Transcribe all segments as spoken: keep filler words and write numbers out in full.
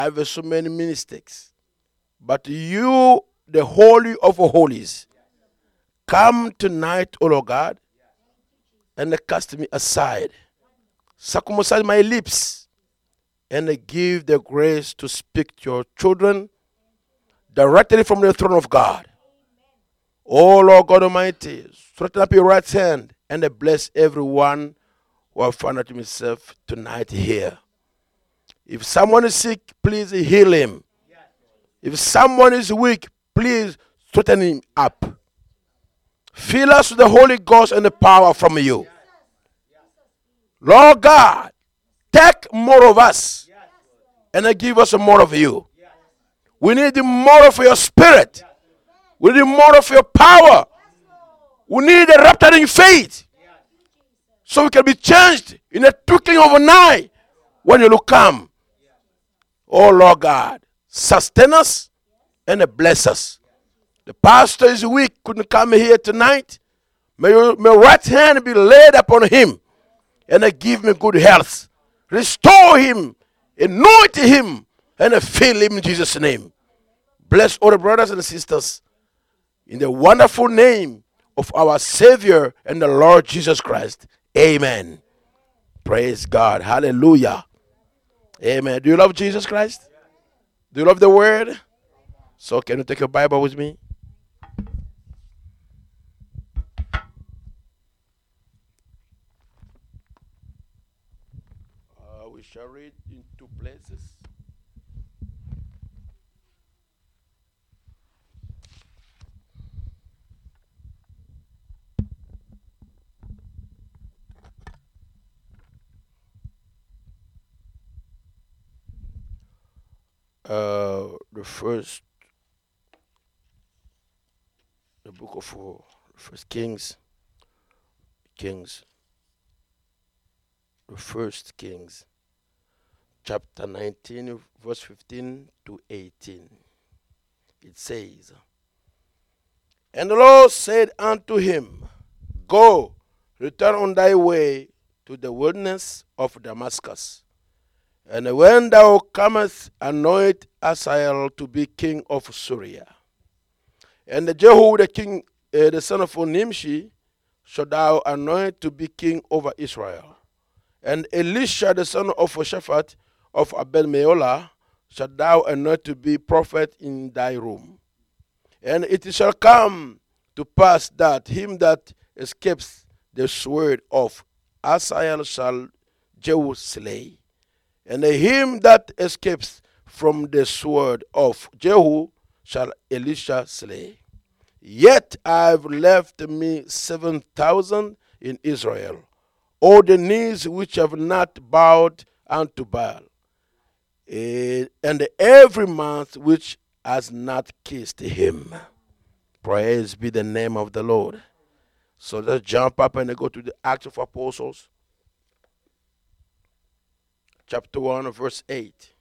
I have so many mistakes. But you, the Holy of Holies, come tonight, O Lord God, and cast me aside. Circumcise my lips and give the grace to speak to your children directly from the throne of God. O Lord God Almighty, straighten up your right hand and bless everyone who have found himself tonight here. If someone is sick, please heal him. If someone is weak, please straighten him up. Fill us with the Holy Ghost and the power from you. Lord God, take more of us and give us more of you. We need more of your spirit. We need more of your power. We need a rapturing faith so we can be changed in a twinkling of an eye when you will come. Oh Lord God, sustain us and bless us. The pastor is weak, couldn't come here tonight. May your may right hand be laid upon him and give me good health. Restore him, anoint him, and fill him in Jesus' name. Bless all the brothers and sisters in the wonderful name of our Savior and the Lord Jesus Christ. Amen. Praise God. Hallelujah. Amen. Do you love Jesus Christ? Do you love the Word? So can you take your Bible with me? Uh, we shall read in two places. Uh, the first, the book of uh, First Kings, Kings, the First Kings, chapter nineteen, verse fifteen to eighteen. It says, "And the Lord said unto him, Go, return on thy way to the wilderness of Damascus. And when thou comest, anoint Asael to be king of Syria. And the Jehu the king, uh, the son of Nimshi, shalt thou anoint to be king over Israel. And Elisha the son of Shaphat of Abel-Meolah shalt thou anoint to be prophet in thy room. And it shall come to pass that him that escapes the sword of Asael shall Jehu slay. And him that escapes from the sword of Jehu shall Elisha slay. Yet I have left me seven thousand in Israel, all the knees which have not bowed unto Baal, eh, and every mouth which has not kissed him." Praise be the name of the Lord. So let's jump up and go to the Acts of Apostles, chapter one, verse eight.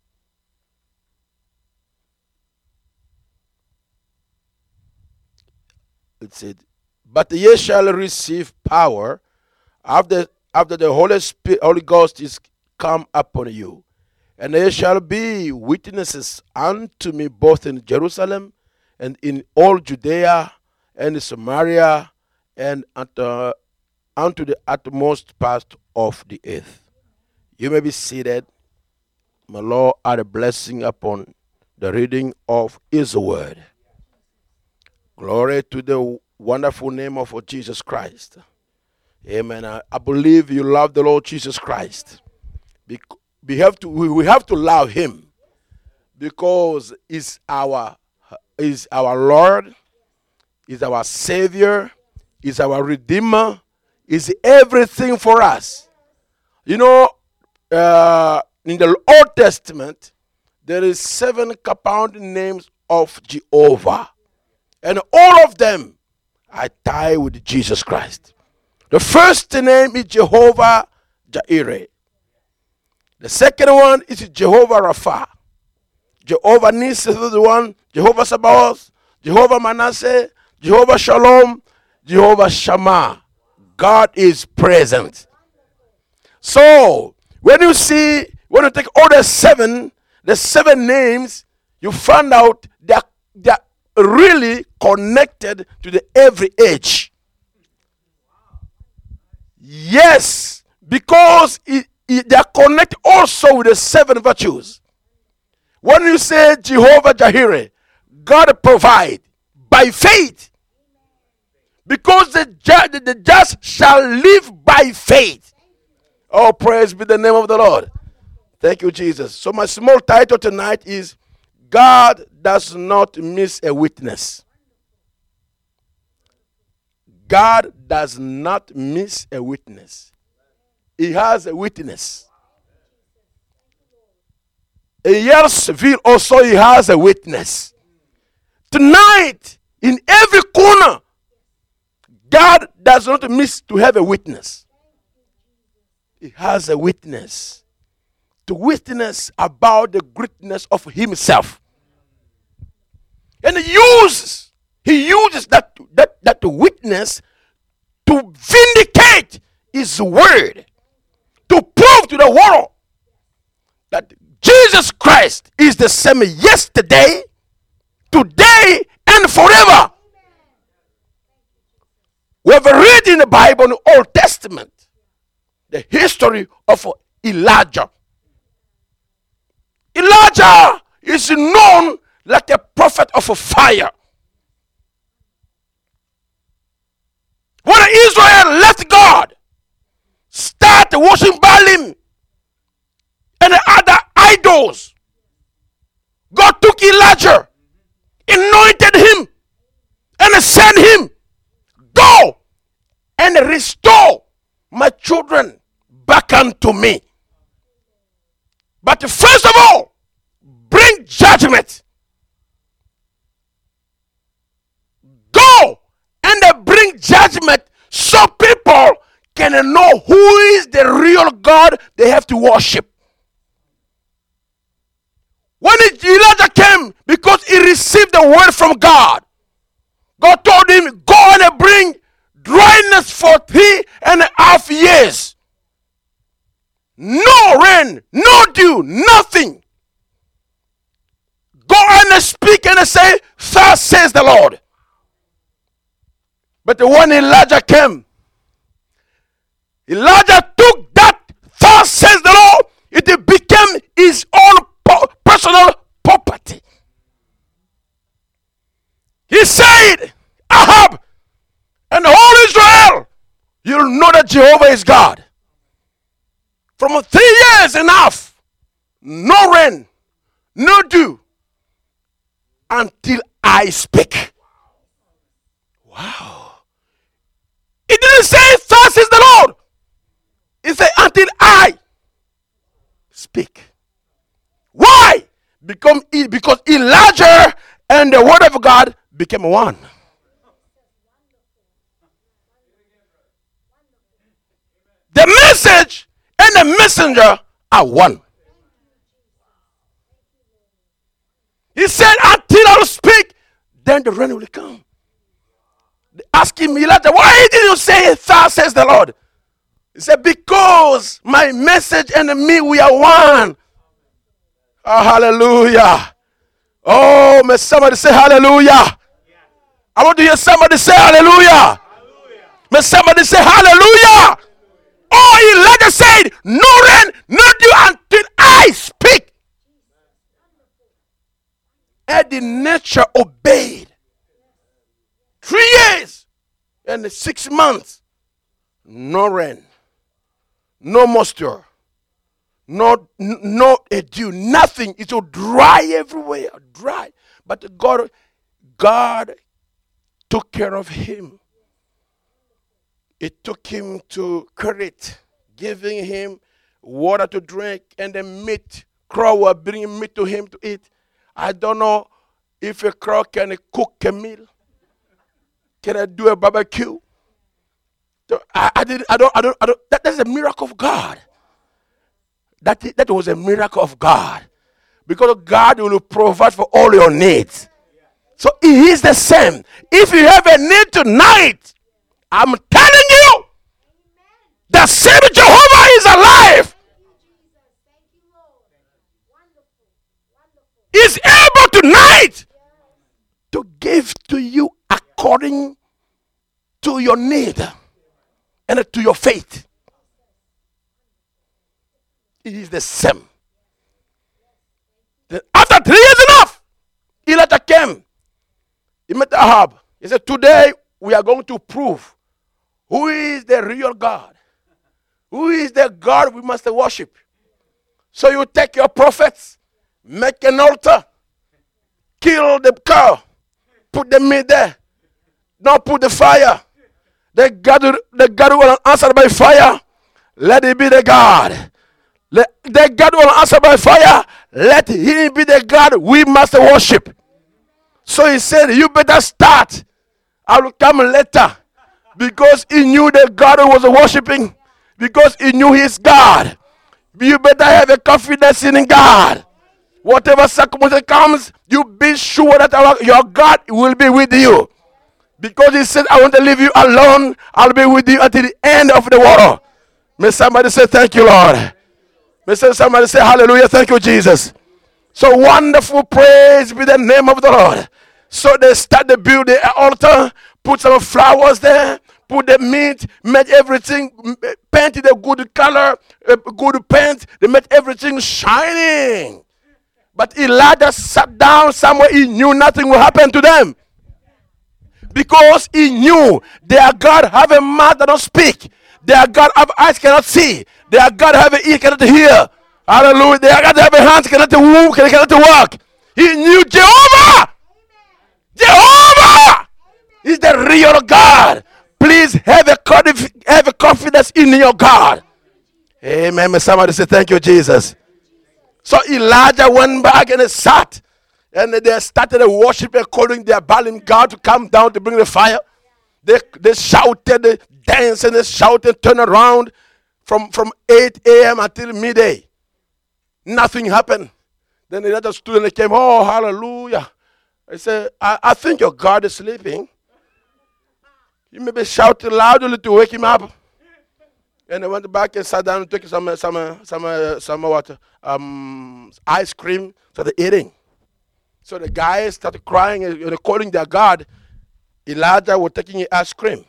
It said, "But ye shall receive power after, after the Holy Spirit, Holy Ghost is come upon you. And ye shall be witnesses unto me both in Jerusalem and in all Judea and in Samaria and unto, unto the utmost part of the earth." You may be seated. My Lord, add a blessing upon the reading of His word. Glory to the wonderful name of Jesus Christ. Amen. I, I believe you love the Lord Jesus Christ. Be, we, have to, we, we have to love Him because He's our, He's our Lord, He's our Savior, He's our Redeemer, He's everything for us. You know, uh, in the Old Testament, there is seven compound names of Jehovah. And all of them are tied with Jesus Christ. The first name is Jehovah Jireh. The second one is Jehovah Rapha. Jehovah Nissi is the one, Jehovah Sabaoth, Jehovah Manasseh, Jehovah Shalom, Jehovah Shammah. God is present. So, when you see, when you take all the seven, the seven names, you find out they're, they're really connected to the every age. Yes, because it, it, they are connected also with the seven virtues. When you say Jehovah Jireh, God provide by faith, because the, ju- the just shall live by faith. Oh, praise be the name of the Lord. Thank you, Jesus. So my small title tonight is God does not miss a witness. God does not miss a witness. He has a witness. In Yersville also he has a witness. Tonight, in every corner, God does not miss to have a witness. He has a witness. To witness about the greatness of himself. And he uses, he uses that, that, that witness to vindicate his word. To prove to the world that Jesus Christ is the same yesterday, today, and forever. We have read in the Bible, in the Old Testament, the history of Elijah. Elijah is known like a prophet of fire. When Israel left God, started worshiping Baalim and the other idols, God took Elijah, anointed him, and sent him, go and restore my children back unto me. But first of all, bring judgment. Go and bring judgment so people can know who is the real God they have to worship. When Elijah came, because he received the word from God, God told him, go and bring dryness for three and a half years. No rain, no dew, nothing. Go and speak and say, thus says the Lord. But when Elijah came, Elijah took that, thus says the Lord, it became his own personal property. He said, Ahab and all Israel, you'll know that Jehovah is God. From three years enough, no rain, no dew, until I speak. Wow. It didn't say, thus is the Lord. It said, until I speak. Why? Because, because Elijah and the word of God became one. The message and the messenger are one. He said, until I speak, then the rain will come. They asked him, Elijah, why did you say, thus says the Lord? He said, because my message and me, we are one. Oh, hallelujah. Oh, may somebody say hallelujah. I want to hear somebody say hallelujah. Hallelujah. May somebody say hallelujah. Oh, Elijah said, no rain, no dew until I speak. And the nature obeyed. Three years and six months. No rain. No moisture. No, no dew. Nothing. It will dry everywhere. Dry. But God, God took care of him. It took him to Kerit, giving him water to drink and the meat. Crow were bringing meat to him to eat. I don't know if a crow can cook a meal. Can I do a barbecue? I, I, did, I don't. I don't. I don't. That, that's a miracle of God. That that was a miracle of God, because God will provide for all your needs. So He is the same. If you have a need tonight, I'm telling you, the same Jehovah is alive. is able tonight to give to you according to your need and to your faith. It is the same. Then after three years enough, Elijah came. He met Ahab. He said, today we are going to prove who is the real God. Who is the God we must worship. So you take your prophets, make an altar, kill the cow, put the meat there. Don't put the fire. The God, the God will answer by fire. Let it be the God. Let, the God will answer by fire. Let him be the God we must worship. So he said, you better start. I will come later. Because he knew the God was worshiping. Because he knew his God. You better have a confidence in God. Whatever circumstance comes, you be sure that our, your God will be with you. Because he said, I want to leave you alone. I'll be with you until the end of the world. May somebody say, thank you, Lord. May somebody say, hallelujah, thank you, Jesus. So wonderful, praise be the name of the Lord. So they started to build the altar, put some flowers there, put the meat, made everything, painted a good color, a good paint. They made everything shining. But Elijah sat down somewhere. He knew nothing will happen to them. Because he knew their God have a mouth that don't speak. Their God have eyes cannot see. Their God have an ear cannot hear. Hallelujah. Their God have a hand cannot move, cannot walk. He knew Jehovah. Jehovah is the real God. Please have a, have a confidence in your God. Amen. May somebody say thank you, Jesus. So Elijah went back and sat. And they started worshiping, calling their Baalim God to come down to bring the fire. They, they shouted, they danced, and they shouted, turn around from, from eight a.m. until midday. Nothing happened. Then Elijah stood and they came, oh, hallelujah. I said, I, I think your God is sleeping. You maybe shouted loudly to wake him up. And they went back and sat down and took some, some, some, some what, um, ice cream. So they're eating. So the guys started crying and calling their God. Elijah was taking ice cream.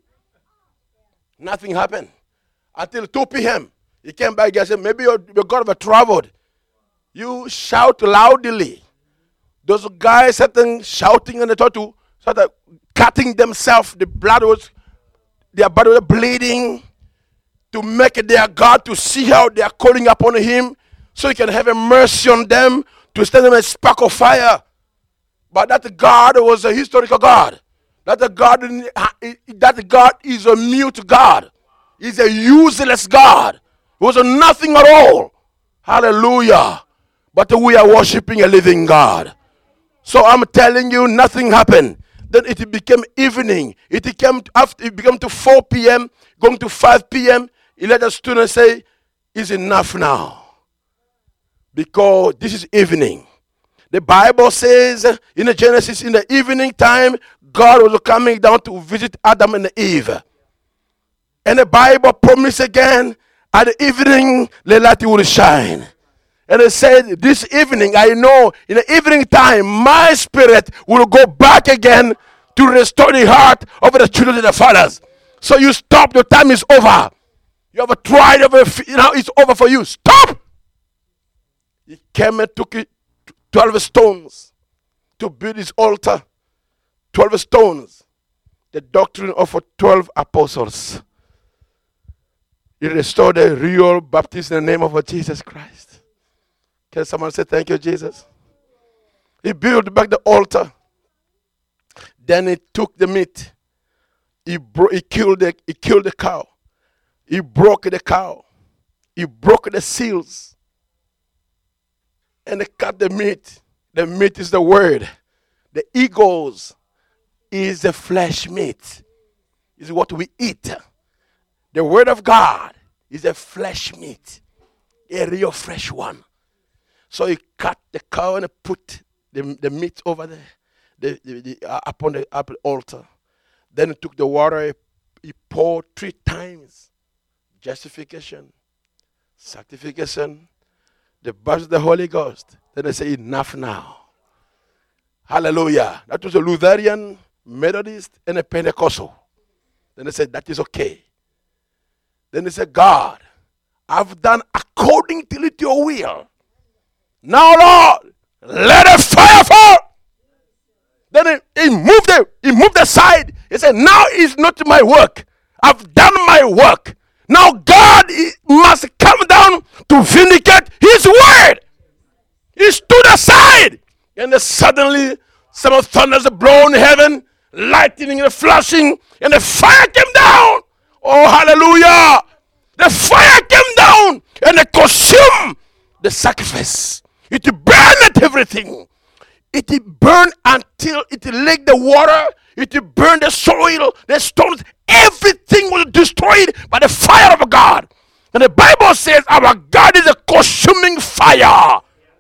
Nothing happened. Until two p.m. He came back and said, maybe your, your God have traveled. You shout loudly. Those guys started shouting and they started to started cutting themselves. The blood was, their body was bleeding. To make their God to see how they are calling upon him. So he can have a mercy on them. To stand them a spark of fire. But that God was a historical God. That the God, that God is a mute God. He's a useless God. He was a nothing at all. Hallelujah. But we are worshiping a living God. So I'm telling you, nothing happened. Then it became evening. It became after it became to four p.m. going to five p.m. Elijah stood and say, "It's enough now." Because this is evening. The Bible says in the Genesis, in the evening time, God was coming down to visit Adam and Eve. And the Bible promised again, at the evening, the light will shine. And it said, this evening, I know, in the evening time, my spirit will go back again to restore the heart of the children of the fathers. So you stop, your time is over. You have tried, over, you know, it's over for you. Stop! He came and took it, twelve stones to build his altar. twelve stones. The doctrine of twelve apostles. He restored the real baptism in the name of Jesus Christ. Can someone say thank you, Jesus? He built back the altar. Then he took the meat. He, bro- he, killed the, he killed the cow. He broke the cow. He broke the seals. And they cut the meat. The meat is the word. The eagles is the flesh meat. Is what we eat. The word of God is a flesh meat. A real fresh one. So he cut the cow and put the, the meat over there. The, the, the, uh, upon the upper altar. Then he took the water. He, he poured three times. Justification. Sanctification. The birth of the Holy Ghost. Then they say, enough now. Hallelujah. That was a Lutheran, Methodist, and a Pentecostal. Then they said, that is okay. Then they said, God, I've done according to your will. Now, Lord, let a fire fall. Then he, he moved it. He moved aside. He said, now is not my work. I've done my work. Now God must come down to vindicate his word. He stood aside. And then suddenly some thunders blow in heaven, lightning and flashing, and the fire came down. Oh, hallelujah. The fire came down and it consumed the sacrifice. It burned everything. It burned until it laid the water. It burned the soil, the stones. Everything was destroyed by the fire of God. And the Bible says our God is a consuming fire.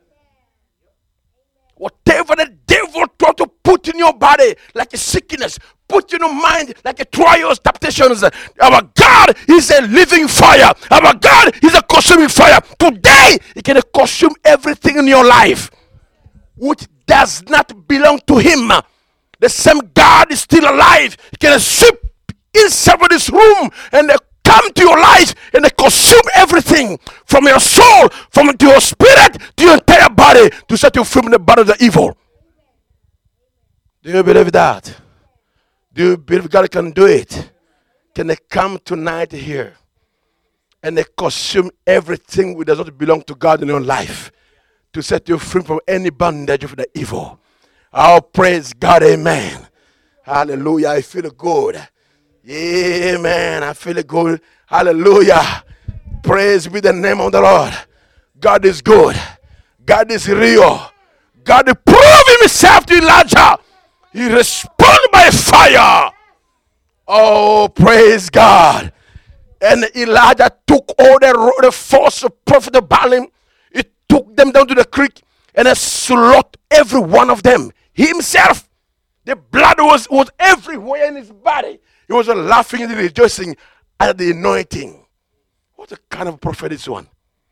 Whatever the devil tried to put in your body, like a sickness, put in your mind like a trials, temptations, our God is a living fire. Our God is a consuming fire. Today, He can consume everything in your life which does not belong to Him. The same God is still alive. He can sweep inside of this room and come to your life and consume everything from your soul, from to your spirit, to your entire body, to set you free from the body of the evil. Do you believe that? Do you believe God can do it? Can they come tonight here and they consume everything which does not belong to God in your life to set you free from any bondage of the evil? Oh, praise God, amen. Hallelujah, I feel good. Amen, I feel good. Hallelujah. Praise be the name of the Lord. God is good. God is real. God proved himself to Elijah. He responded by fire. Oh, praise God. And Elijah took all the, the false prophet of Balaam. He took them down to the creek and he slaughtered every one of them. He himself, the blood was, was everywhere in his body. He was laughing and rejoicing at the anointing. What a kind of prophet is one.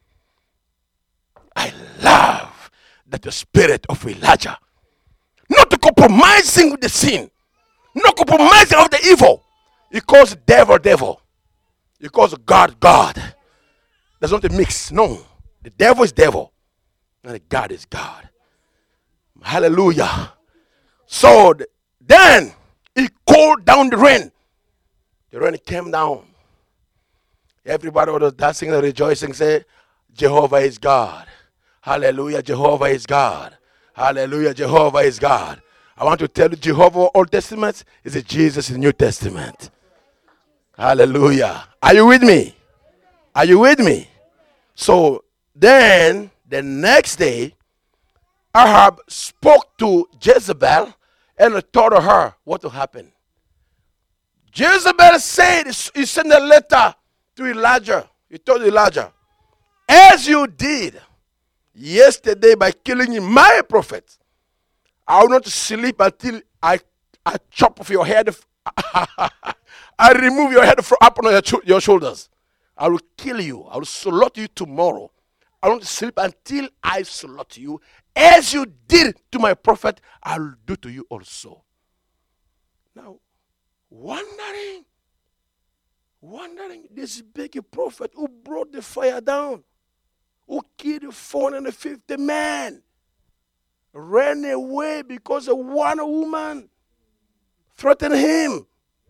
I love that the spirit of Elijah, not compromising with the sin, not compromising with the evil. He calls devil, devil. He calls God, God. There's not a mix. No. The devil is devil. And God is God. Hallelujah. So then he called down the rain. The rain came down. Everybody was dancing and rejoicing, say, Jehovah is God. Hallelujah, Jehovah is God. Hallelujah, Jehovah is God. I want to tell you, Jehovah Old Testament is a Jesus in New Testament. Hallelujah. Are you with me? Are you with me? So then, the next day, Ahab spoke to Jezebel and told her what will happen. Jezebel said, he sent a letter to Elijah. He told Elijah, as you did yesterday by killing my prophet, I will not sleep until I, I chop off your head. I remove your head from up on your, your shoulders. I will kill you. I will slaughter you tomorrow. I won't sleep until I slaughter you. As you did to my prophet, I will do to you also. Now, wondering, wondering, this big prophet who brought the fire down, who killed four hundred fifty men, ran away because of one woman threatened him.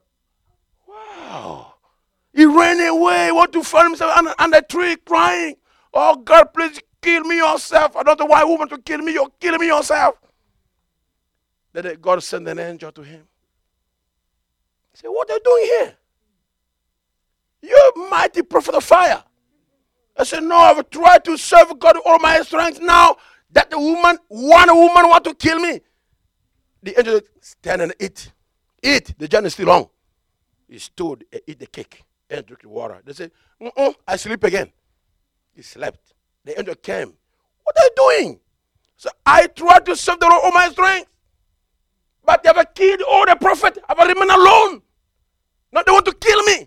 Wow. He ran away, want to find himself under, under a tree crying, oh God, please kill me yourself. I don't know why woman to kill me, you're killing me yourself. Then God sent an angel to him. He said, what are you doing here? You're a mighty prophet of fire. I said, no, I've tried to serve God with all my strength. Now that the woman, one woman want to kill me. The angel stand and eat. Eat. The journey is still long. He stood and eat the cake and drink the water. They said, mm-mm, I sleep again. He slept. The angel came. What are you doing? So I tried to serve the Lord all my strength. But they have killed all the prophet. I have remained alone. Now they want to kill me.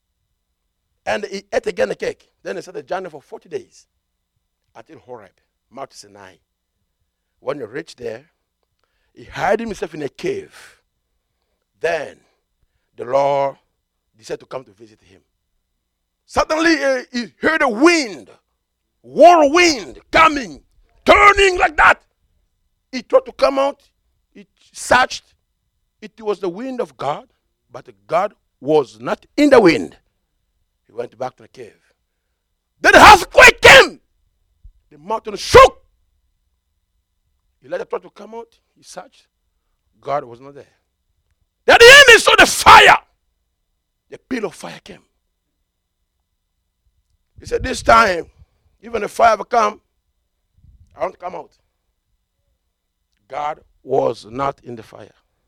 And he ate again the cake. Then he started the journey for forty days until Horeb Mount Sinai. When he reached there, he hid himself in a cave. Then the Lord decided to come to visit him. Suddenly uh, he heard a wind, whirlwind coming, turning like that. He tried to come out. He searched. It was the wind of God, but God was not in the wind. He went back to the cave. Then the earthquake came. The mountain shook. Elijah tried to come out. He searched. God was not there. Then the enemy saw the fire. The pillar of fire came. He said, this time, even the fire will come, I want to come out. God was not in the fire.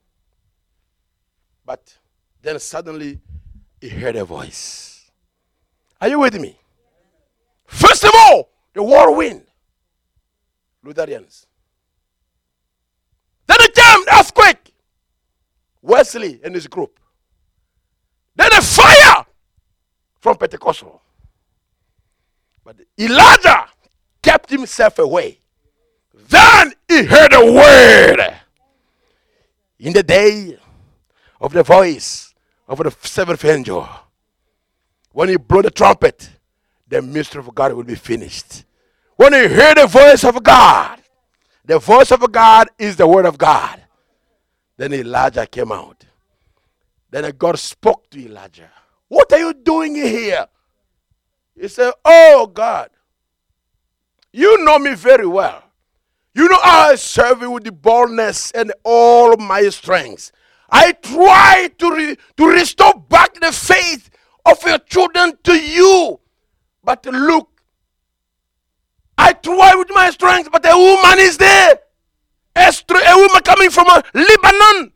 But then suddenly, he heard a voice. Are you with me? First of all, the whirlwind. Lutherans. Then it came the earthquake. Wesley and his group. Then the fire from Pentecostal. But Elijah kept himself away. Then he heard a word. In the day of the voice of the seventh angel, when he blew the trumpet, the mystery of God will be finished. When he heard the voice of God, the voice of God is the word of God. Then Elijah came out. Then God spoke to Elijah. What are you doing here? He said, oh God, you know me very well. You know how I serve you with the boldness and all my strength. I try to, re- to restore back the faith of your children to you. But look, I try with my strength, but a woman is there. A, str- a woman coming from uh, Lebanon.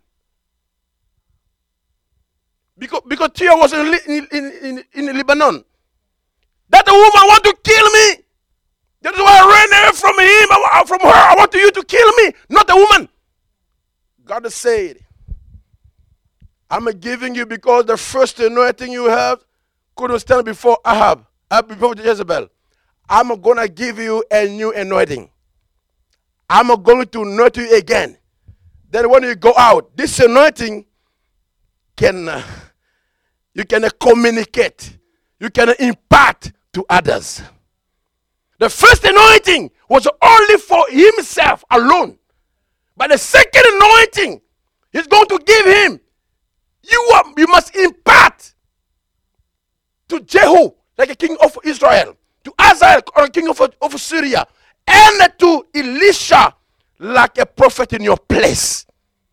Because, because Tia was in, in, in, in Lebanon. That the woman want to kill me. That's why I ran away from him, from her. I want you to kill me, not the woman. God said, I'm giving you because the first anointing you have couldn't stand before Ahab, before Jezebel. I'm going to give you a new anointing. I'm going to anoint you again. Then when you go out, this anointing can, uh, you can uh, communicate. You can uh, impart to others. The first anointing was only for himself alone. But the second anointing, he's going to give him. You, are, you must impart to Jehu, like a king of Israel, to Hazael, or a king of, of Syria, and to Elisha, like a prophet in your place.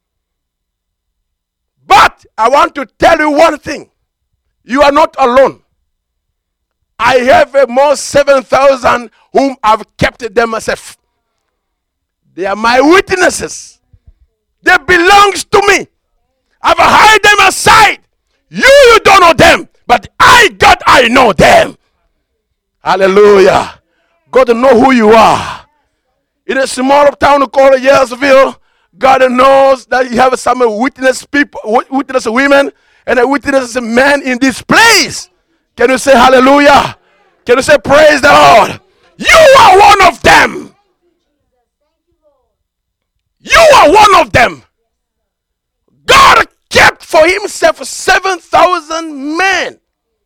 But I want to tell you one thing. You are not alone. I have a more seven thousand whom I've kept them myself. They are my witnesses. They belong to me. I've hide them aside. You, you don't know them. But I, God, I know them. Hallelujah. God know who you are. In a small town called Yersville, God knows that you have some witness people, witness women, and a witness men in this place. Can you say hallelujah? Can you say praise the Lord? You are one of them. You are one of them. God kept for himself seven thousand men.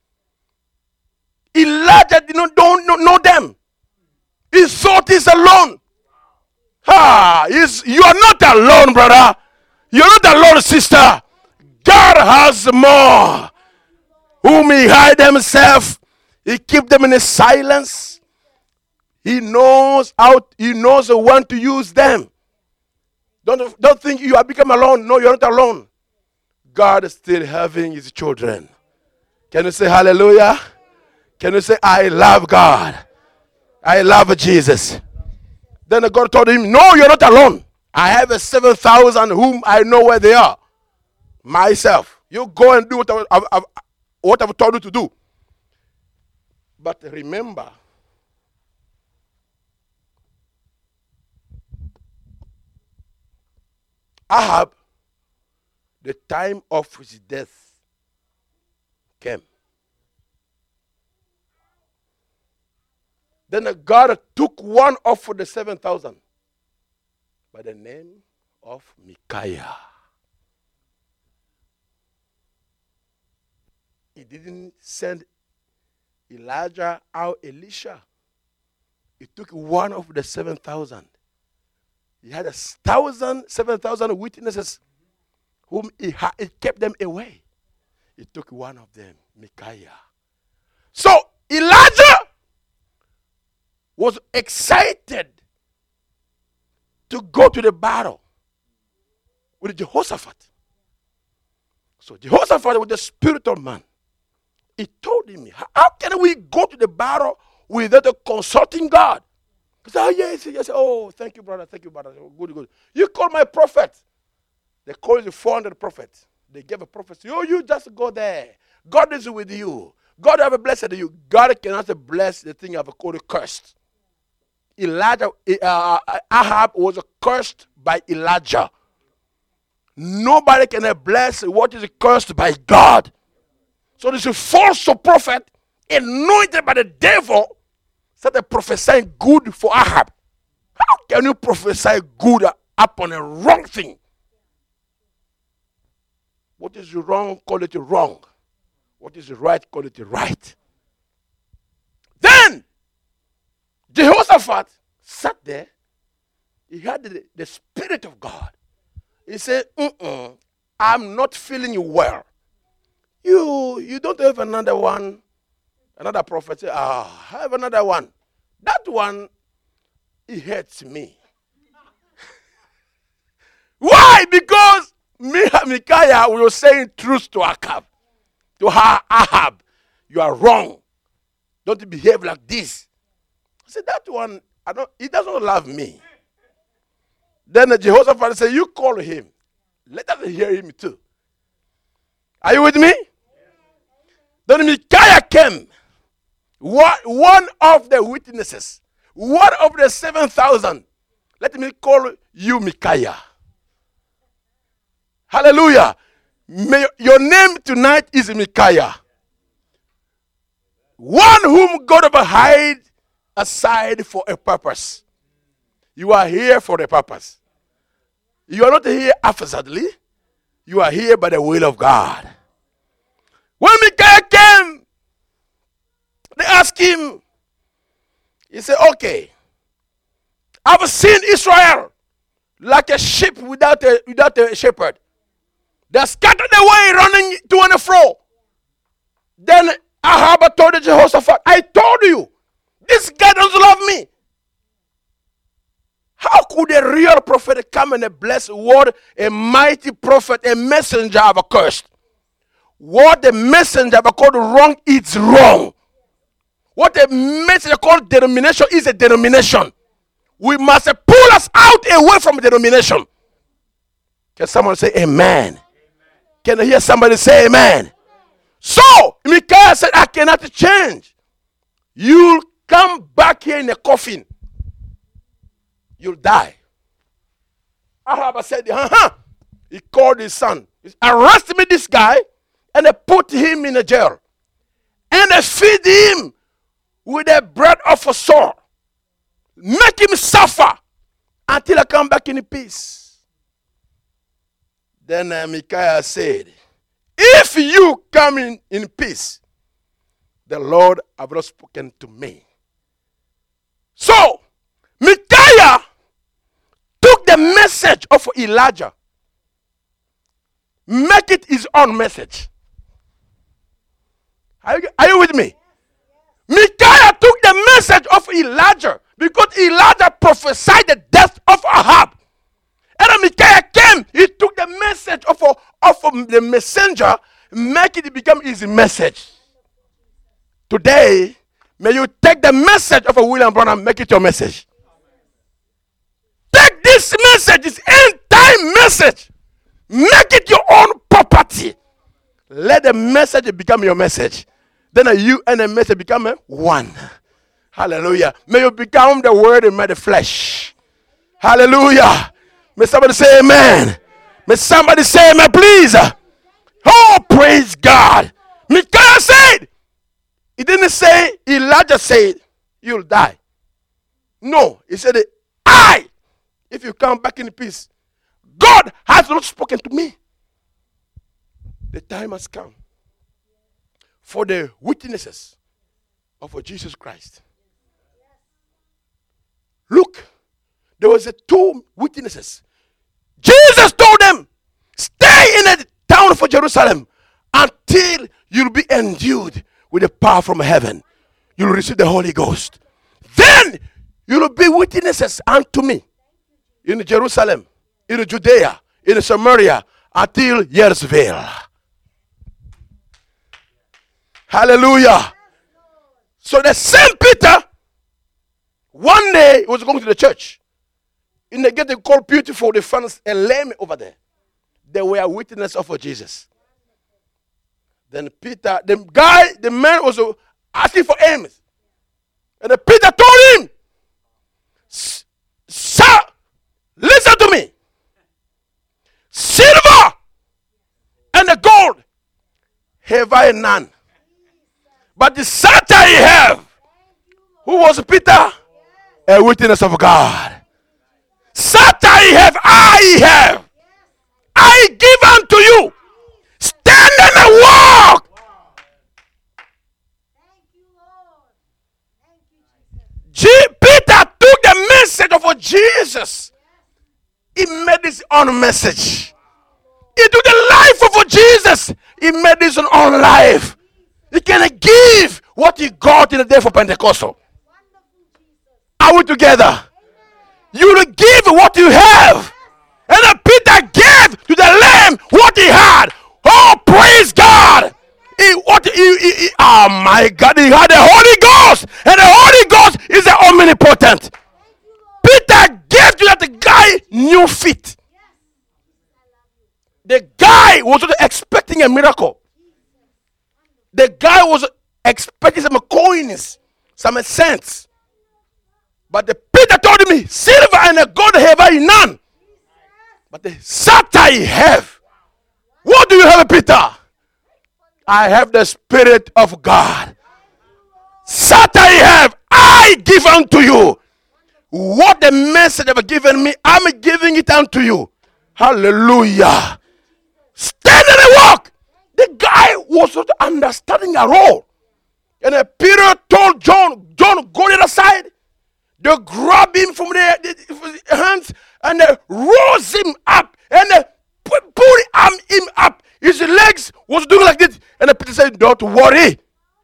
Elijah did not don't know, know them. He thought he's alone. Ah, he's, you are not alone, brother. You're not alone, sister. God has more. Whom he hide himself. He keep them in a silence. He knows how. He knows when to use them. Don't, don't think you have become alone. No, you're not alone. God is still having his children. Can you say hallelujah? Can you say, I love God? I love Jesus. Then God told him, no, you're not alone. I have a seven thousand whom I know where they are. Myself. You go and do what I've, I've, what I've told you to do. But remember, Ahab, the time of his death came. Then God took one off for the seven thousand by the name of Micaiah. He didn't send Elijah out Elisha. He took one of the seven thousand. He had a thousand, seven thousand witnesses whom he, ha- he kept them away. He took one of them, Micaiah. So Elijah was excited to go to the battle with Jehoshaphat. So Jehoshaphat was the spiritual man. He told him, how can we go to the battle without consulting God? He said, oh, yes, yes. Oh, thank you, brother. Thank you, brother. Oh, good, good. You call my prophet. They called the four hundred prophets. They gave a prophecy. Oh, you just go there. God is with you. God have blessed you. God cannot bless the thing you have called cursed. Elijah, uh, Ahab was cursed by Elijah. Nobody can bless what is cursed by God. So this is a false prophet anointed by the devil started prophesying good for Ahab. How can you prophesy good upon a wrong thing? What is wrong, call it wrong. What is right, call it right. Then, Jehoshaphat sat there. He had the, the Spirit of God. He said, Mm-mm, I'm not feeling you well. You, you don't have another one. Another prophet said, ah, I have another one. That one, he hates me. Why? Because me, Micaiah was saying truth to Ahab. To Ahab, you are wrong. Don't behave like this. I said, that one, I don't, he doesn't love me. Then the Jehoshaphat said, you call him. Let us hear him too. Are you with me? Then Micaiah came. One, one of the witnesses. One of the seven thousand. Let me call you Micaiah. Hallelujah. May, your name tonight is Micaiah. One whom God will hide aside for a purpose. You are here for a purpose. You are not here haphazardly. You are here by the will of God. When Micaiah came, they asked him, he said, okay, I've seen Israel like a sheep without a, without a shepherd. They're scattered away, running to and fro. Then Ahab told Jehoshaphat, I told you, this guy doesn't love me. How could a real prophet come and bless what a mighty prophet, a messenger have cursed? What the messenger have called wrong is wrong. What a messenger called denomination is a denomination. We must pull us out away from denomination. Can someone say amen? Can I hear somebody say amen? So, Micaiah said, I cannot change. You'll come back here in a coffin. You'll die. Ahab said, uh-huh. He called his son. He said, arrest me this guy, and they put him in a jail. And they feed him with the bread of a sword. Make him suffer until I come back in peace. Then uh, Micaiah said, if you come in, in peace, the Lord have not spoken to me. So, Micaiah took the message of Elijah, make it his own message. Are you, are you with me? Micaiah took the message of Elijah because Elijah prophesied the death of Ahab. And then Micaiah came, he took the message of, of the messenger, make it become his message. Today, may you take the message of a William Branham, make it your message. Take this message, this end time message, make it your own property. Let the message become your message. Then you and the message become one. Hallelujah. May you become the word and made the flesh. Hallelujah. May somebody say amen. May somebody say amen, please. Oh, praise God. Micaiah said, he didn't say, Elijah said, you'll die. No, he said, I, if you come back in peace, God has not spoken to me. The time has come for the witnesses of Jesus Christ. Look, there was a two witnesses. Jesus told them, stay in the town of Jerusalem until you'll be endued with the power from heaven. You'll receive the Holy Ghost. Then you'll be witnesses unto me in Jerusalem, in Judea, in Samaria, until Yersville. Hallelujah. So the same Peter, one day he was going to the church. In the gate called Beautiful, they found a lame over there. They were witnesses of Jesus. Then Peter, the guy, the man was asking for alms. And the Peter told him, sir, listen to me. Silver and the gold have I none. But the Satan I have. Who was Peter? A witness of God. Satan I have, I have. I give unto you. Stand and walk. G- Peter took the message of Jesus. He made his own message. He took the life of Jesus. He made his own life. He can give what he got in the day for Pentecostal. Are we together? You will give what you have. And then Peter gave to the Lamb what he had. Oh, praise God. He, what, he, he, he, oh my God, he had the Holy Ghost. And the Holy Ghost is the omnipotent. Peter gave to that guy new feet. The guy was not expecting a miracle. The guy was expecting some coins, some cents. But the Peter told me, silver and the gold have I none. But the Satan I have. What do you have, Peter? I have the Spirit of God. Satan I have, I give unto you. What the message have given me, I'm giving it unto you. Hallelujah. Stand and walk. The guy was not understanding at all. And uh, Peter told John, John, go to the other side. They grabbed him from the, the, the hands and they rose him up and they put, put arm him up. His legs was doing like this. And the Peter said, don't worry.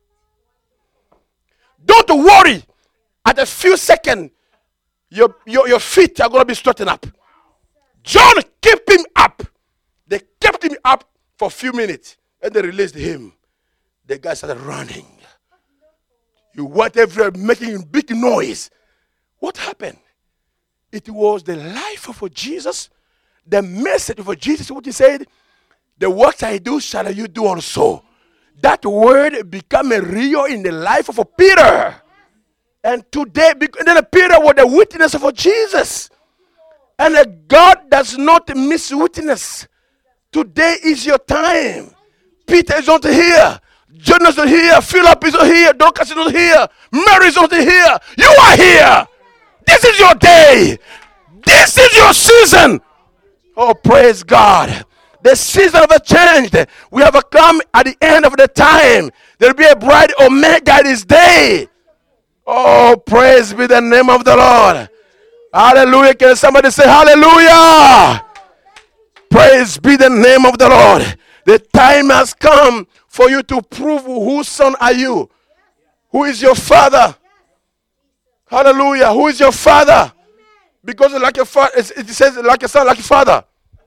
Don't worry. At a few seconds, your, your, your feet are going to be straightened up. John kept him up. They kept him up for a few minutes. And they released him. The guy started running. You went everywhere making big noise. What happened? It was the life of Jesus, the message of Jesus, what he said, the works I do shall you do also. That word became a real in the life of a Peter. And today, and then Peter was the witness of Jesus. And God does not miss witness. Today is your time. Peter is not here. John is not here. Philip is not here. Dorcas is not here. Mary is not here. You are here. This is your day. This is your season. Oh, praise God. The season of a change. We have come at the end of the time. There will be a bright omega this day. Oh, praise be the name of the Lord. Hallelujah. Can somebody say hallelujah? Praise be the name of the Lord. The time has come for you to prove whose son are you. Who is your father? Hallelujah. Who is your father? Because like a father, it says like a son, like a father.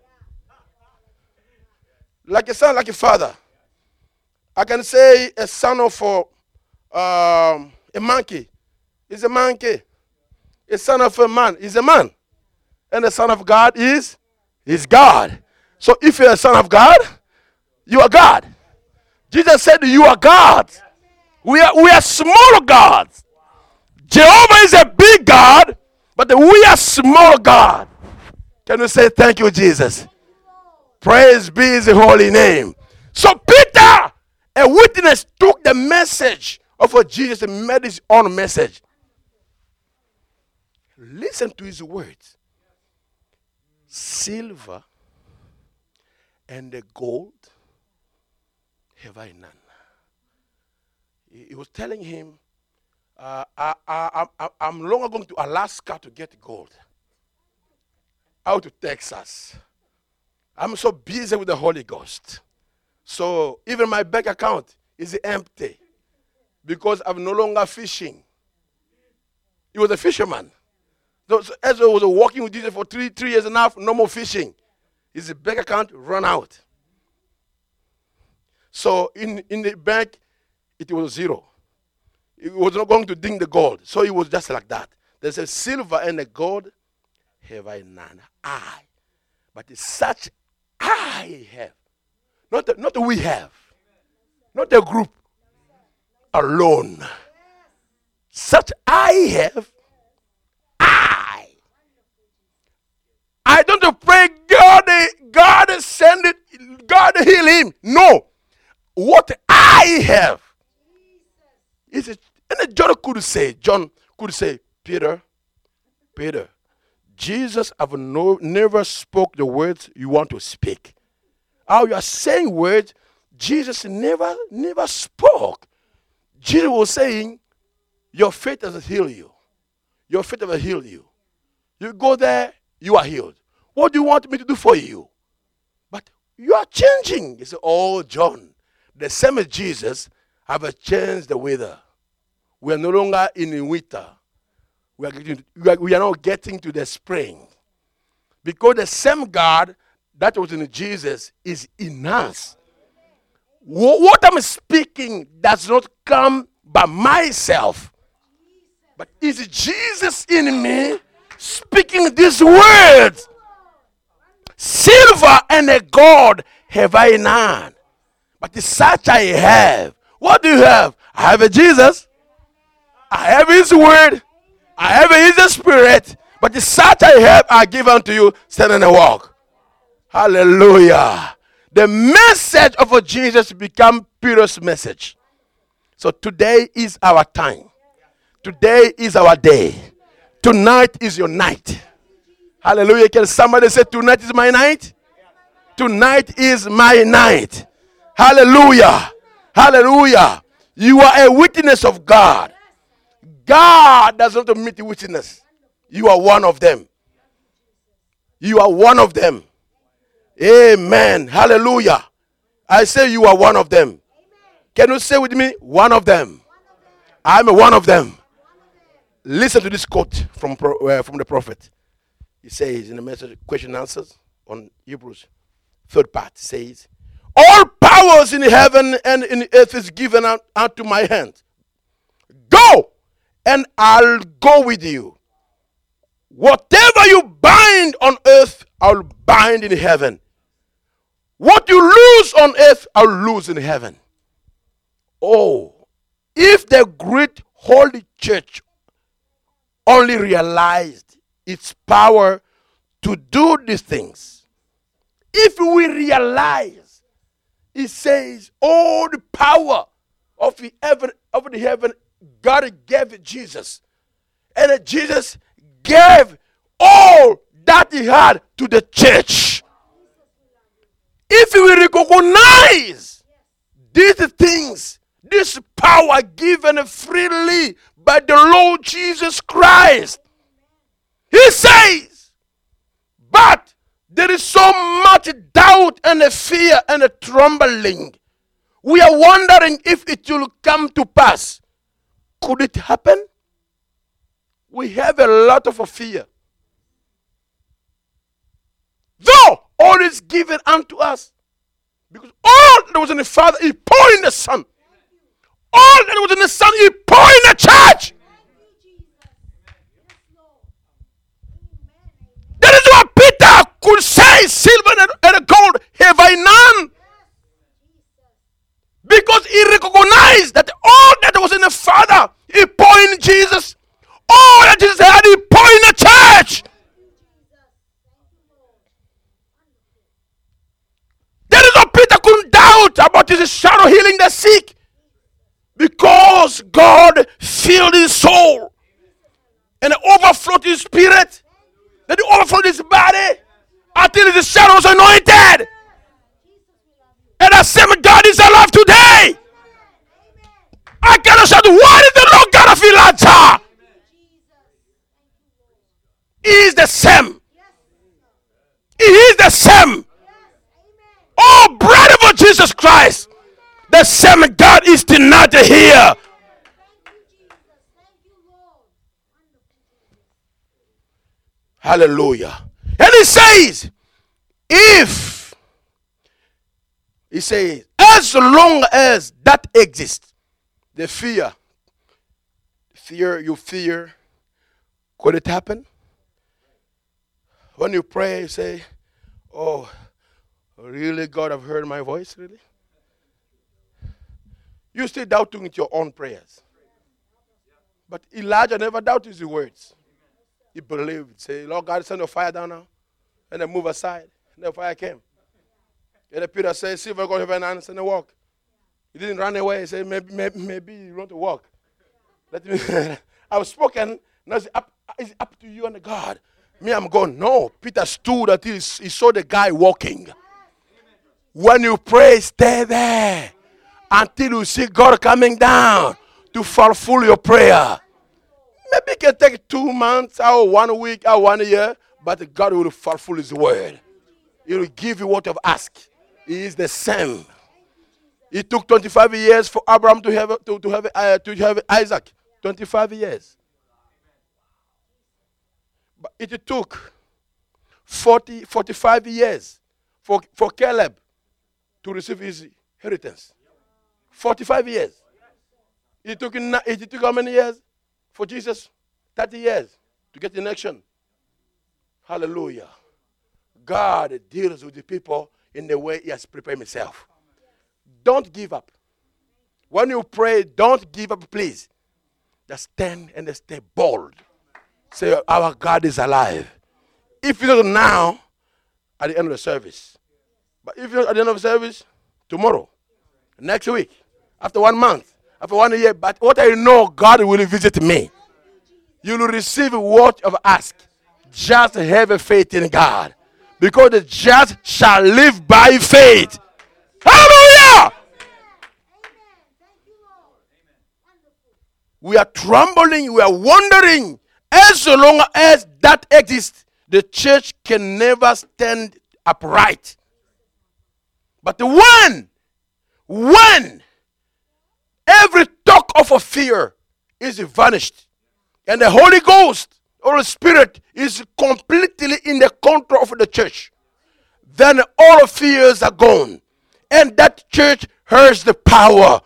Like a son, like a father. I can say a son of uh, um, a monkey is a monkey. A son of a man is a man. And the son of God is, is God. So if you're a son of God, you are God. Jesus said you are God. We are, we are small gods. Jehovah is a big God, but we are small God. Can you say thank you, Jesus? Praise be his holy name. So Peter, a witness, took the message of what Jesus and made his own message. Listen to his words. Silver and the gold have I none. He, he was telling him, uh, I, I, I, I'm longer going to Alaska to get gold. Out to Texas. I'm so busy with the Holy Ghost. So even my bank account is empty because I'm no longer fishing. He was a fisherman. So Ezra was working with Jesus for three, three years and a half, no more fishing. His bank account run out. So in, in the bank, it was zero. He was not going to dig the gold. So it was just like that. There's a silver and a gold have I none. I. But it's such I have. Not the, not the we have. Not the group. Alone. Such I have. I. I don't pray God, God send it, God heal him. No. What I have. Is it, and John could say, John could say, Peter, Peter, Jesus have no, never spoke the words you want to speak. How you are saying words, Jesus never, never spoke. Jesus was saying, your faith has healed you. Your faith has healed you. You go there, you are healed. What do you want me to do for you? But you are changing. You say, oh, John, the same as Jesus have changed the weather. We are no longer in winter. We are, getting, we, are, we are now getting to the spring. Because the same God that was in Jesus is in us. What I'm speaking does not come by myself. But is Jesus in me speaking these words? Silver and a gold have I none. But the such I have. What do you have? I have a Jesus. I have his word. I have his spirit. But the such I have I give unto you, stand and walk. Hallelujah. The message of Jesus become Peter's message. So today is our time. Today is our day. Tonight is your night. Hallelujah. Can somebody say tonight is my night? Tonight is my night. Hallelujah. Hallelujah. You are a witness of God. God does not omit the witness. You are one of them. You are one of them. Amen. Hallelujah. I say you are one of them. Can you say with me? One of them. I'm one of them. Listen to this quote from, uh, from the prophet. He says in the message, question and answers on Hebrews, third part, says, all powers in heaven and in earth is given out, unto my hand. Go, and I'll go with you. Whatever you bind on earth, I'll bind in heaven. What you lose on earth, I'll lose in heaven. Oh, if the great holy church only realized its power to do these things. If we realize, it says, all the power of the heaven, of the heaven, God gave Jesus. And Jesus gave all that he had to the church. If we recognize these things, this power given freely by the Lord Jesus Christ, he says, but there is so much doubt and a fear and a trembling. We are wondering if it will come to pass. Could it happen? We have a lot of fear. Though all is given unto us. Because all that was in the Father, he poured in the Son. All that was in the Son, he poured in the church. That is what Peter could say, silver and gold have I none. Because he recognized that all that was in the Father, he poured in Jesus. All that Jesus had, he poured in the church. That is what Peter couldn't doubt about his shadow healing the sick. Because God filled his soul. And it overflow to his spirit. Let it overflow his body until his shadows anointed. And the same God is alive today. I cannot shout, what is the Lord God of Elijah? He is the same. He is the same. Oh, brother of Jesus Christ. The same God is tonight here. Hallelujah. And he says, if, he says, as long as that exists, the fear, fear, you fear, could it happen? When you pray, you say, oh, really, God, I've heard my voice, really? You still doubting with your own prayers. But Elijah never doubted his words. He believed. Say, Lord God, send the fire down now. And then move aside. And the fire came. And then Peter said, see if we're going to have an answer and walk. He didn't run away. He said, maybe, maybe, maybe you want to walk. Let me I was spoken. Now it's up, it's up to you and the God. Me, I'm going. No. Peter stood until he saw the guy walking. When you pray, stay there until you see God coming down to fulfill your prayer. Maybe it can take two months or one week or one year, but God will fulfill his word. He will give you what you've asked. He is the same. It took twenty-five years for Abraham to have to, to have uh, to have Isaac. twenty-five years. But it took forty, forty-five years for, for Caleb to receive his inheritance. forty-five years. It took, it took how many years for Jesus? thirty years to get the nation. Hallelujah. God deals with the people in the way he has prepared himself. Don't give up. When you pray, don't give up, please. Just stand and stay bold. Say, our God is alive. If you don't now, at the end of the service. But if you're at the end of the service, tomorrow, next week, after one month, after one year. But what I know, God will visit me. You will receive what you've asked. Just have a faith in God. Because the just shall live by faith. Hallelujah! We are trembling, we are wondering. As long as that exists, the church can never stand upright. But when, when every talk of a fear is vanished, and the Holy Ghost or the Spirit is completely in the control of the church, then all fears are gone. And that church has the power.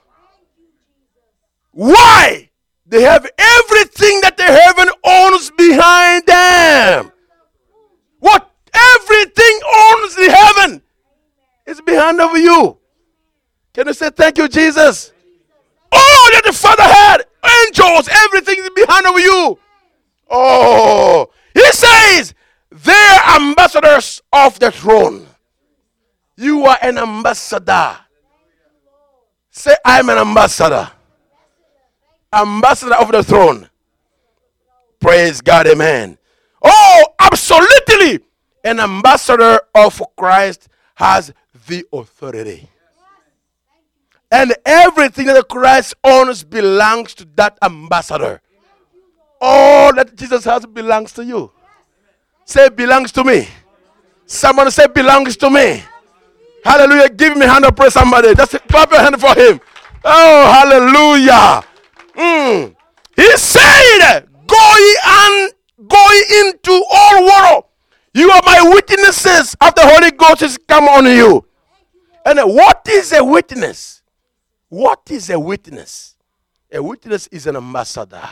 Why? They have everything that the heaven owns behind them. What? Everything owns the heaven is behind of you. Can you say thank you, Jesus? All that the Father had, angels, everything is behind of you. Oh, he says, they're ambassadors of the throne. You are an ambassador. Say, I'm an ambassador. Ambassador of the throne. Praise God, amen. Oh, absolutely. An ambassador of Christ has the authority. And everything that Christ owns belongs to that ambassador. All that Jesus has belongs to you. Say, belongs to me. Someone say, belongs to me. Hallelujah. Give me a hand of praise, somebody. Just clap your hand for him. Oh, hallelujah. Mm. He said, go ye and go ye into all world. You are my witnesses after the Holy Ghost has come on you. And what is a witness? What is a witness? A witness is an ambassador.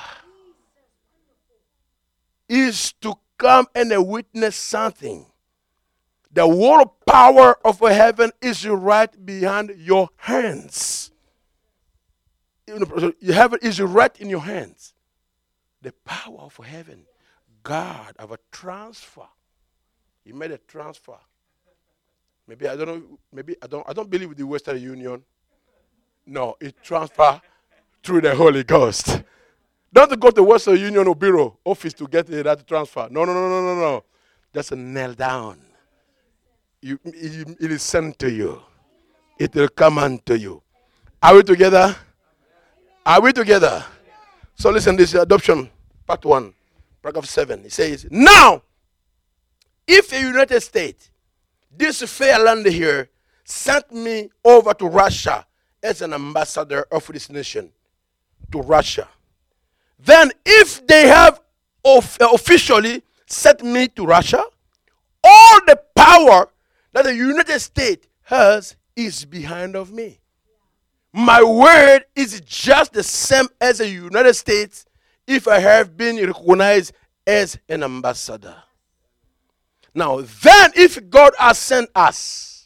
Is to come and witness something. The world power of heaven is right behind your hands. Heaven is right in your hands. The power of heaven. God have a transfer. He made a transfer. Maybe I don't know. Maybe I don't. I don't believe the Western Union. No, it transfer through the Holy Ghost. Don't go to Western Union or Bureau office to get a that transfer. No, no, no, no, no, no. Just kneel down. You, it, it is sent to you. It will come unto you. Are we together? Are we together? So listen, this is adoption, part one, paragraph seven. It says, now, if the United States, this fair land here, sent me over to Russia as an ambassador of this nation to Russia, then if they have of, uh, officially sent me to Russia, all the power that the United States has is behind of me. My word is just the same as the United States if I have been recognized as an ambassador. Now, then if God has sent us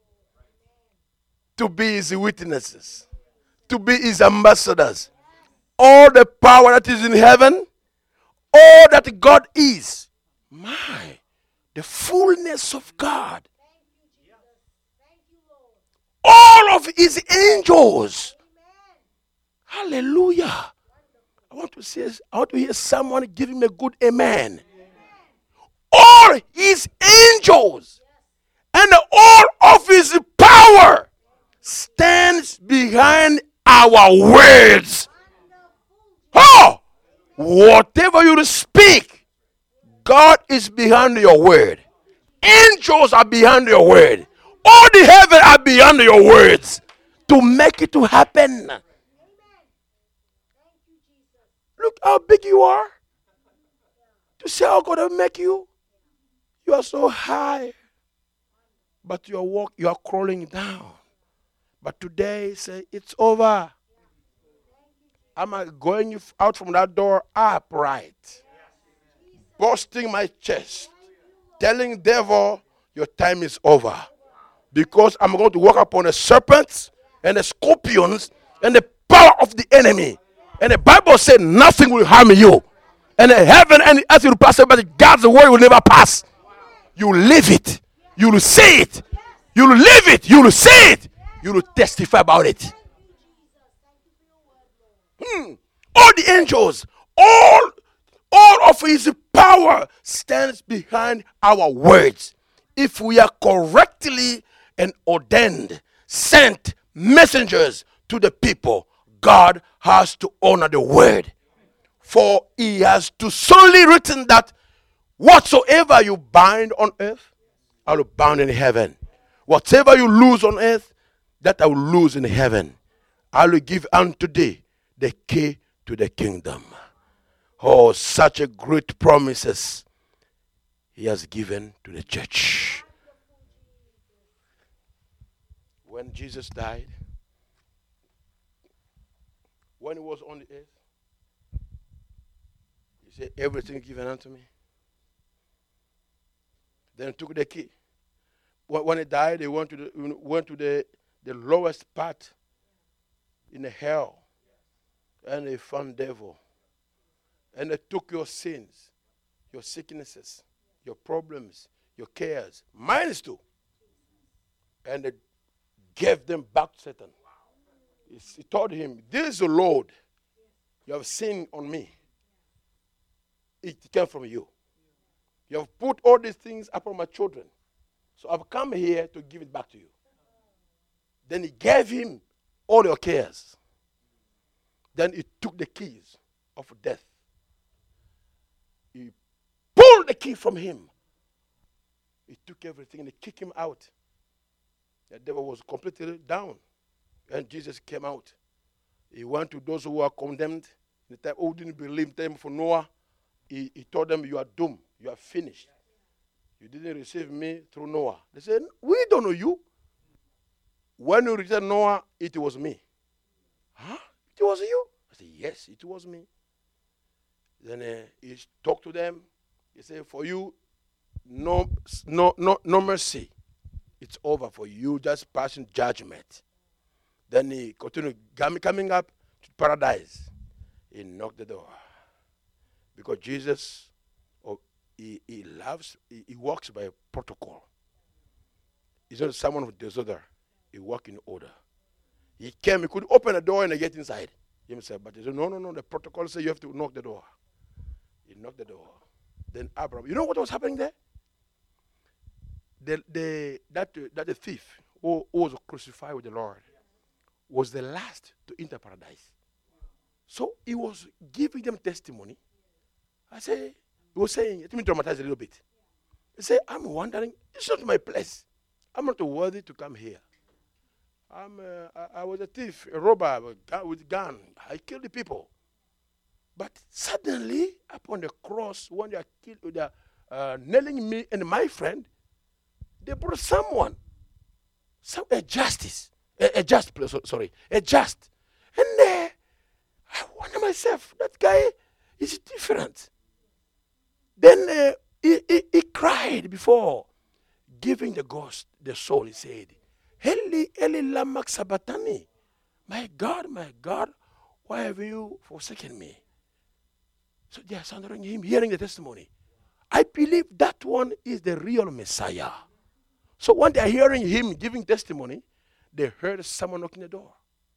to be his witnesses, to be his ambassadors, all the power that is in heaven, all that God is, my, the fullness of God, all of his angels. Hallelujah. I want to see, I want to hear someone give him a good amen. All his angels and all of his power stands behind our words. Oh, whatever you speak, God is behind your word. Angels are behind your word. All the heaven are behind your words to make it to happen. Look how big you are. To see how God will make you. You are so high. But you are walk, you are crawling down. But today, say, it's over. I'm going out from that door upright. Busting my chest. Telling devil, your time is over. Because I'm going to walk upon the serpents and the scorpions and the power of the enemy. And the Bible said nothing will harm you. And the heaven and the earth will pass away, but God's word will never pass. You live it. You will say it. You will live it. You will say it. You will testify about it. Hmm. All the angels, all, all of his power stands behind our words. If we are correctly and ordained, sent messengers to the people, God has to honor the word. For he has to solely written that whatsoever you bind on earth, I will bind in heaven. Whatever you lose on earth, that I will lose in heaven. I will give unto thee the key to the kingdom. Oh, such a great promises he has given to the church. When Jesus died, when he was on the earth, he said, everything given unto me. Then he took the key. When he died, they went to the, went to the, the lowest part in the hell. And they found devil. And they took your sins, your sicknesses, your problems, your cares, minus two. And they gave them back to Satan. He told him, this is the Lord. You have sinned on me. It came from you. You have put all these things upon my children. So I've come here to give it back to you. Then he gave him all your cares. Then he took the keys of death. He pulled the key from him. He took everything and he kicked him out. The devil was completely down. And Jesus came out. He went to those who were condemned. The time who didn't believe them for Noah. He, he told them, you are doomed. You are finished. You didn't receive me through Noah. They said, we don't know you. When you returned Noah, it was me. Huh? It was you? I said, yes, it was me. Then uh, he talked to them. He said, for you, no, no, no, no mercy. It's over for you, just passing judgment. Then he continued coming up to paradise. He knocked the door. Because Jesus, oh, he, he loves, he, he walks by protocol. He's not someone with disorder. He walks in order. He came, he could open the door and get inside. himself. But he said, no, no, no. The protocol says you have to knock the door. He knocked the door. Then Abraham, you know what was happening there? The, the, that, uh, that the thief who, who was crucified with the Lord was the last to enter paradise. So he was giving them testimony. I say, he was saying, let me dramatize a little bit. He said, I'm wondering, it's not my place. I'm not worthy to come here. I'm, uh, I, I was a thief, a robber with a gun. I killed the people. But suddenly, upon the cross, when they are, killed, they are uh, nailing me and my friend, they brought someone, some a justice, a, a just, sorry, a just. And uh, I wonder myself, that guy is different. Then uh, he, he, he cried before giving the ghost the soul. He said, Eli, Eli, lama sabachthani. My God, my God, why have you forsaken me? So they are surrendering him, hearing the testimony. I believe that one is the real Messiah. So when they are hearing him giving testimony, they heard someone knocking the door.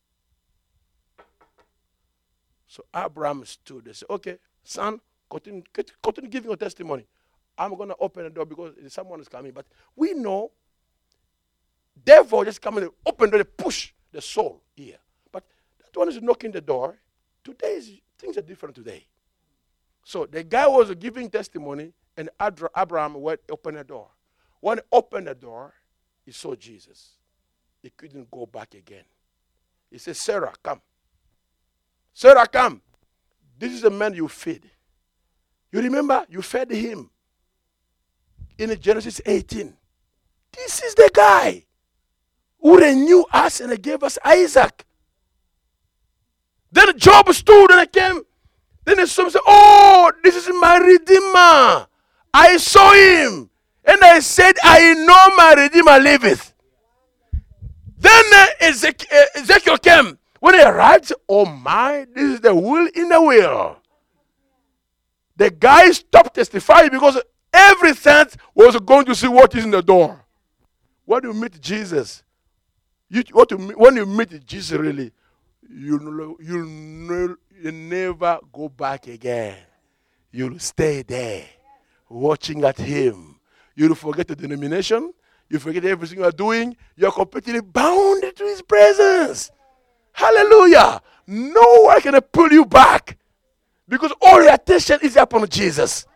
So Abraham stood. They said, okay, son, continue, continue giving your testimony. I'm going to open the door because someone is coming. But we know, therefore, just come and open the door, push the soul here. But that one is knocking the door. Today, is, things are different today. So the guy was giving testimony, and Abraham went open the door. When he opened the door, he saw Jesus. He couldn't go back again. He said, Sarah, come. Sarah, come. This is the man you feed. You remember? You fed him in Genesis eighteen. This is the guy who renewed us and gave us Isaac. Then Job stood and came. Then the son said, oh, this is my Redeemer. I saw him. And I said, I know my Redeemer liveth. Then uh, Ezekiel, uh, Ezekiel came. When he arrived, oh my, this is the will in the will. The guy stopped testifying because every sense was going to see what is in the door. When you meet Jesus, you, what you, when you meet Jesus really, you'll, you'll, you'll never go back again. You'll stay there, watching at him. You'll forget the denomination. You forget everything you are doing. You're completely bound to his presence. Hallelujah. No one can pull you back because all your attention is upon Jesus.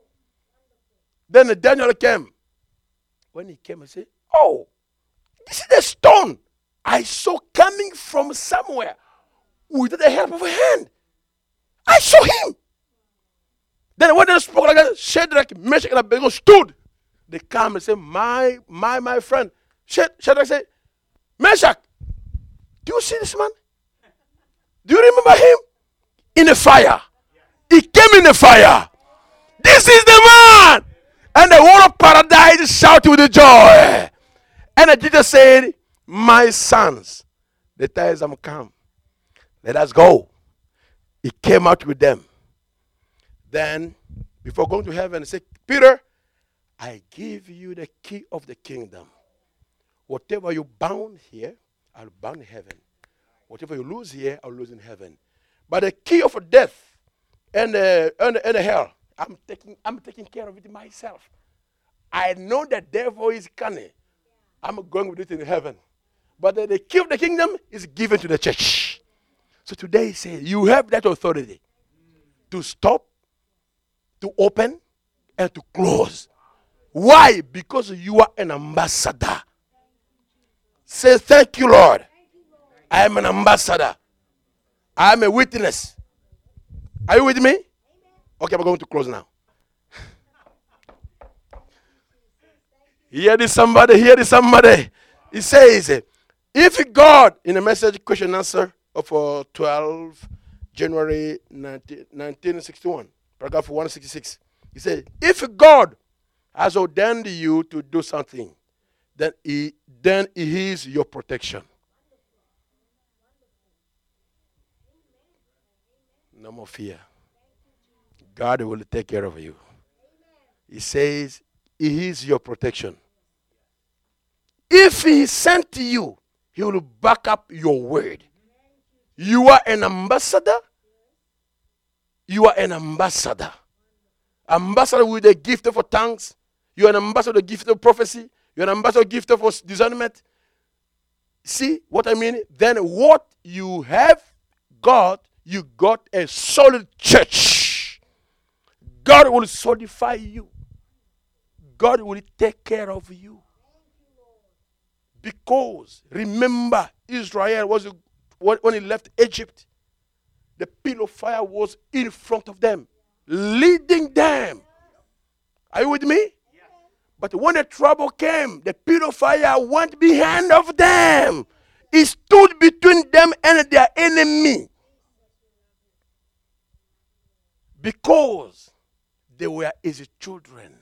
Then Daniel came. When he came, I said, oh, this is the stone I saw coming from somewhere with the help of a hand. I saw him. Then when they spoke like that, Shadrach, Meshach, and Abednego stood. They come and say, my, my, my friend. Shadrach said, Meshach, do you see this man? Do you remember him? In the fire. He came in the fire. This is the man. And the whole of paradise shouted with joy. And Jesus said, my sons, the times have come. Let us go. He came out with them. Then, before going to heaven, he said, Peter, I give you the key of the kingdom. Whatever you bound here, I'll bound in heaven. Whatever you lose here, I'll lose in heaven. But the key of death and, uh, and, and hell, I'm taking, I'm taking care of it myself. I know the devil is cunning. I'm going with it in heaven. But the, the key of the kingdom is given to the church. So today he says, you have that authority to stop, to open, and to close. Why? Because you are an ambassador. Say, thank you, Lord. I am an ambassador. I am a witness. Are you with me? Okay, we're going to close now. Hear this somebody, hear this somebody. He says, if God, in a message question answer of uh, twelve January nineteen sixty-one, paragraph one sixty-six, he said, if God has ordained you to do something, then he, then he is your protection. No more fear. God will take care of you. He says, he is your protection. If he sent to you, he will back up your word. You are an ambassador. You are an ambassador. Ambassador with the gift of tongues. You are an ambassador with the gift of prophecy. You are an ambassador with the gift of discernment. See what I mean? Then what you have got, you got a solid church. God will solidify you. God will take care of you. Because remember, Israel was when he left Egypt, the pillar of fire was in front of them, leading them. Are you with me? But when the trouble came, the pillar of fire went behind of them. It stood between them and their enemy. Because they were his children.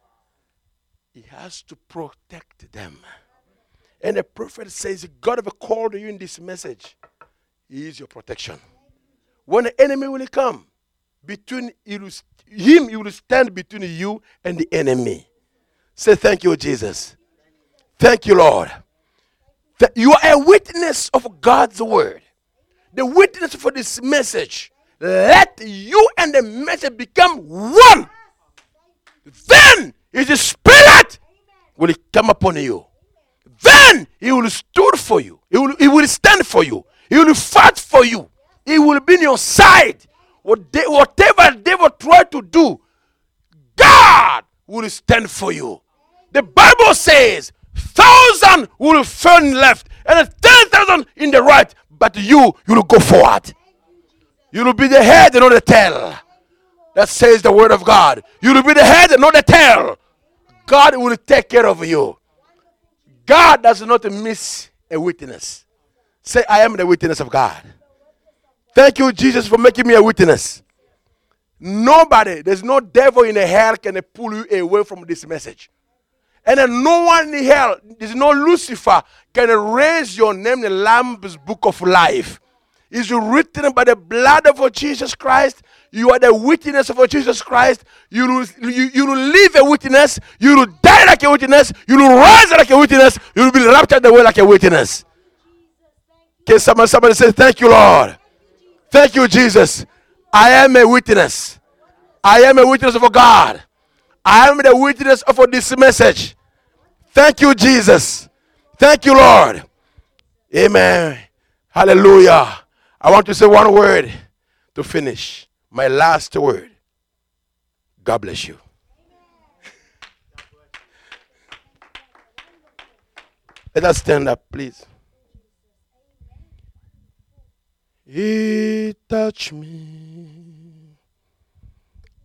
He has to protect them. And the prophet says, God have called you in this message. He is your protection. When the enemy will come, between him, he will stand between you and the enemy. Say, thank you, Jesus. Thank you, Lord. You are a witness of God's word. The witness for this message. Let you and the message become one. Then his spirit will come upon you. Then he will stand for you. He will, he will stand for you. He will fight for you. He will be on your side. Whatever the devil try to do, God will stand for you. The Bible says, thousand will fall left and ten thousand in the right, but you, you will go forward. You will be the head and not the tail. That says the word of God. You will be the head and not the tail. God will take care of you. God does not miss a witness. Say, I am the witness of God. Thank you, Jesus, for making me a witness. Nobody, there's no devil in the hell can pull you away from this message. And then no one in hell, there's no Lucifer, can erase your name in the Lamb's book of life. It's written by the blood of Jesus Christ. You are the witness of Jesus Christ. You will, you, you will live a witness. You will die like a witness. You will rise like a witness. You will be raptured away like a witness. Can somebody, somebody say, thank you, Lord. Thank you, Jesus. I am a witness. I am a witness of God. I am the witness of this message. Thank you, Jesus. Thank you, Lord. Amen. Hallelujah. I want to say one word to finish. My last word. God bless you. Let us stand up, please. He touched me